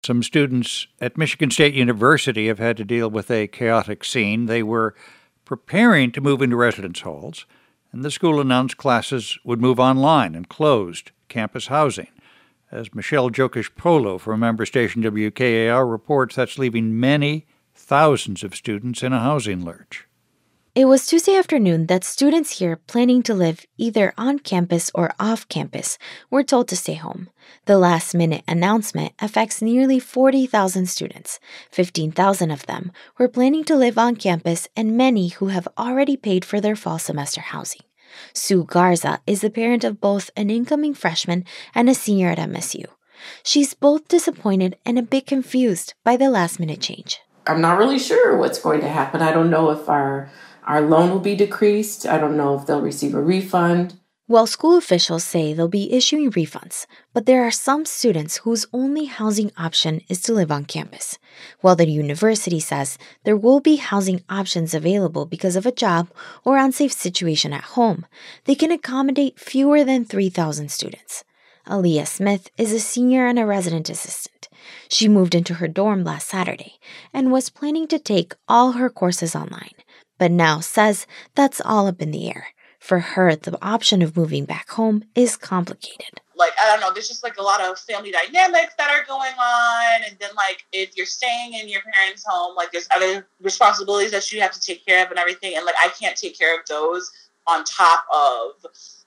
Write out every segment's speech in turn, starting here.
Some students at Michigan State University have had to deal with a chaotic scene. They were preparing to move into residence halls, and the school announced classes would move online and closed campus housing. As Michelle Jokish-Polo from member station WKAR reports, that's leaving many thousands of students in a housing lurch. It was Tuesday afternoon that students here planning to live either on campus or off campus were told to stay home. The last-minute announcement affects nearly 40,000 students. 15,000 of them were planning to live on campus, and many who have already paid for their fall semester housing. Sue Garza is the parent of both an incoming freshman and a senior at MSU. She's both disappointed and a bit confused by the last-minute change. I'm not really sure what's going to happen. I don't know if our loan will be decreased. I don't know if they'll receive a refund. Well, school officials say they'll be issuing refunds, but there are some students whose only housing option is to live on campus. While the university says there will be housing options available because of a job or unsafe situation at home, they can accommodate fewer than 3,000 students. Aaliyah Smith is a senior and a resident assistant. She moved into her dorm last Saturday and was planning to take all her courses online, but now says that's all up in the air. For her, the option of moving back home is complicated. I don't know, there's just a lot of family dynamics that are going on. And then if you're staying in your parents' home, there's other responsibilities that you have to take care of and everything. And I can't take care of those on top of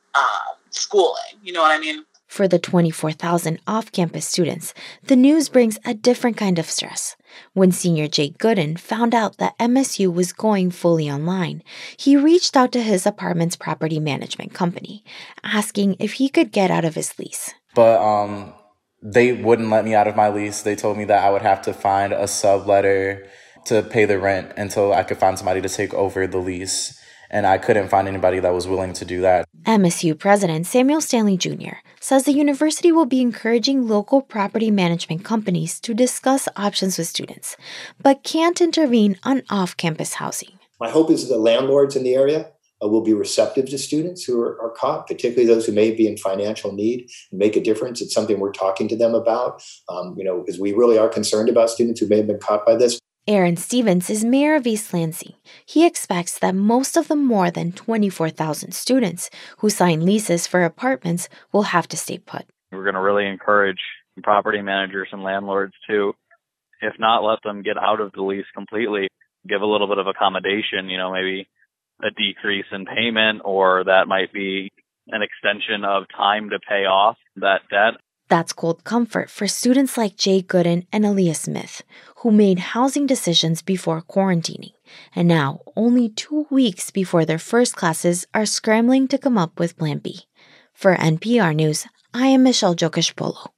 schooling. You know what I mean? For the 24,000 off-campus students, the news brings a different kind of stress. When senior Jake Gooden found out that MSU was going fully online, he reached out to his apartment's property management company, asking if he could get out of his lease. But they wouldn't let me out of my lease. They told me that I would have to find a subletter to pay the rent until I could find somebody to take over the lease. And I couldn't find anybody that was willing to do that. MSU President Samuel Stanley Jr. says the university will be encouraging local property management companies to discuss options with students, but can't intervene on off-campus housing. My hope is that the landlords in the area will be receptive to students who are caught, particularly those who may be in financial need, and make a difference. It's something we're talking to them about, because we really are concerned about students who may have been caught by this. Aaron Stevens is mayor of East Lansing. He expects that most of the more than 24,000 students who sign leases for apartments will have to stay put. We're going to really encourage property managers and landlords to, if not let them get out of the lease completely, give a little bit of accommodation, maybe a decrease in payment, or that might be an extension of time to pay off that debt. That's cold comfort for students like Jay Gooden and Aaliyah Smith, who made housing decisions before quarantining, and now, only 2 weeks before their first classes, are scrambling to come up with Plan B. For NPR News, I am Michelle Jokish-Polo.